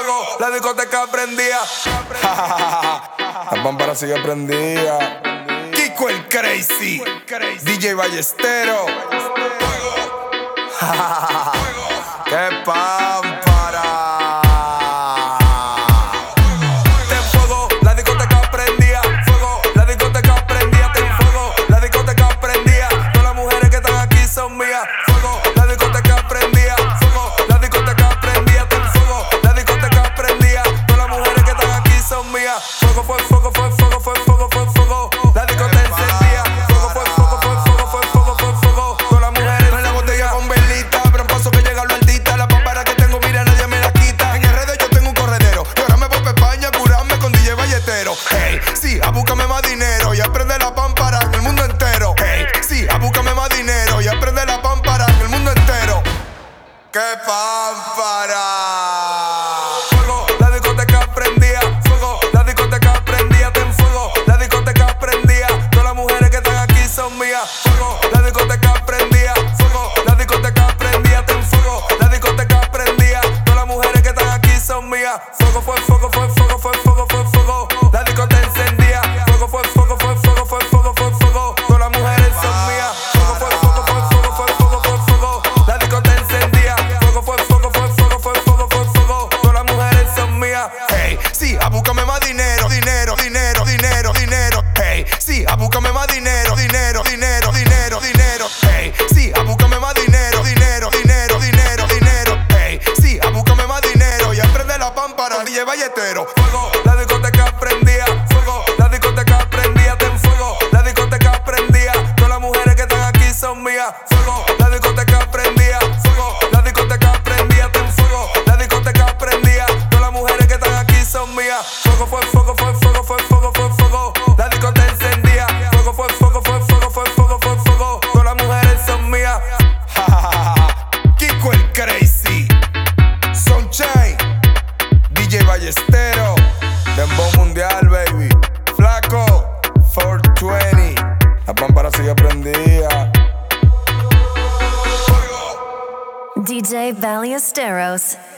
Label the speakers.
Speaker 1: fuego, la discoteca prendía. La pámpara sigue prendida. Kiko el Crazy, DJ Ballestero. ¡Qué pámpara! Ten fuego, la discoteca prendía. Fuego, la discoteca prendía. Ten fuego, la discoteca prendía. Todas las mujeres que están aquí son mías. Fuego, la discoteca prendía. Fuego, la discoteca prendía. Ten fuego, la discoteca prendía. Todas las mujeres que están aquí son mías. Fuego, fue fuego, fue fuego, fue fuego, fue fuego. La discoteca encendía. Fuego, fue fuego, fue fuego, fue fuego, fue fuego. Todas las mujeres en la botella con velita. Pero paso que llega lo altita. La pámpara que tengo, mira, nadie me la quita. En el redes yo tengo un corredero. Y ahora me voy pa' España a curarme con DJ Ballestero. Hey, sí, a búscame más dinero. Y aprende la pámpara en el mundo entero. Hey, sí, a búscame más dinero. Y aprende la pámpara en el mundo entero. ¡Qué pámpara! Fuego, la discoteca prendía. Fuego, la discoteca prendía. Ten fuego, la discoteca prendía. Todas las mujeres que están aquí son mías. Fuego, la discoteca prendía. Fuego, la discoteca prendía. Ten fuego, la discoteca prendía. Todas las mujeres que están aquí son mías. Fuego, fue fuego, fue fuego, fue fuego, fue fuego. La discoteca encendía. Fuego, fue fuego, fue fuego, fue fuego, fue fuego. Todas las mujeres son mías. Fuego, fue fuego, fue fuego, fue fuego, fue fuego. La discoteca encendía. Fuego, fue fuego, fue fuego, fue fuego, fue fuego. Todas las mujeres son mías. Hey, sí, a búscame más dinero, dinero, dinero, dinero, dinero. Hey, sí, a búscame más dinero, dinero, dinero, dinero, dinero. Hey, sí, a búscame más dinero, dinero, dinero, dinero, dinero. Hey, sí, a búscame más dinero. Y aprende la pámpara, DJ Ballestero. Fuego, la discoteca prendía. Fuego, la discoteca prendía. Ten fuego, la discoteca prendía. Todas las mujeres que están aquí son mías. Fuego, la discoteca prendía. Fuego, la discoteca prendía. Ten fuego, la discoteca prendía. Todas las mujeres que están aquí son mías. Fuego, fue fuego, fue fuego, fue fuego, fue fuego. La discoteca encendía. Fuego, fue fuego, fue fuego, fue fuego, fue fuego. Todas las mujeres son mías. Kiko el Crazy, Sunshine, DJ Ballestero, Dembow Mundial, baby. Flaco, 420. La pámpara sigue prendida.
Speaker 2: DJ Ballesteros.